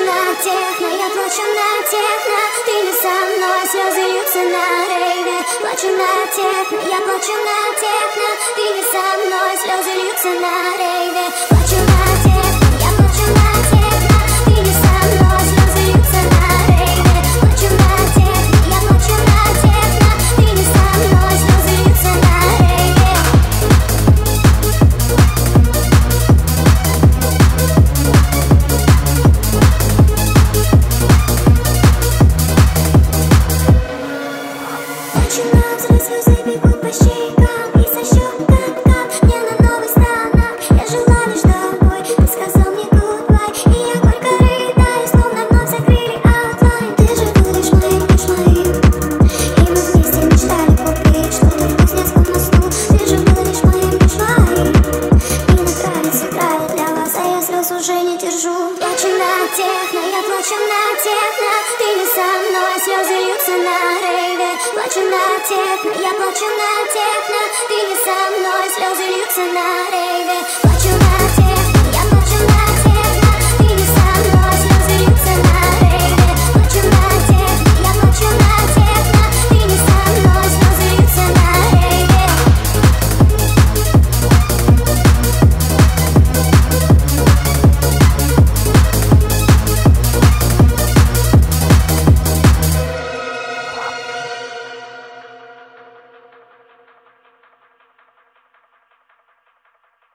на техно, я плачу на техно. Ты не со мной, слезы льются на рейве. Плачу на техно, я плачу на техно. Ты не со мной, слезы льются на рейве. Плачу на техно, я плачу на техно. Ты не со мной, слезы льются на рейве. Плачу на техно, я плачу на техно. Ты не со мной, слезы льются на рейве. Начинают слезы бегут по щекам и со щек кап-кап. Мне на новый станок, я жила лишь тобой. Ты сказал мне goodbye, и я горько рыдаю, словно вновь закрыли outline. Ты же будешь моим, и мы вместе мечтали купить что-то вкуснее на стул. Ты же будешь моим. Мне нравится играет для вас, а я слез уже не держу. Плачу на техно, я плачу на техно. Ты не со мной, слезы льются на рейве. Плачу на техно, я плачу на техно. Ты не со мной, слезы льются на рейве. Плачу на техно.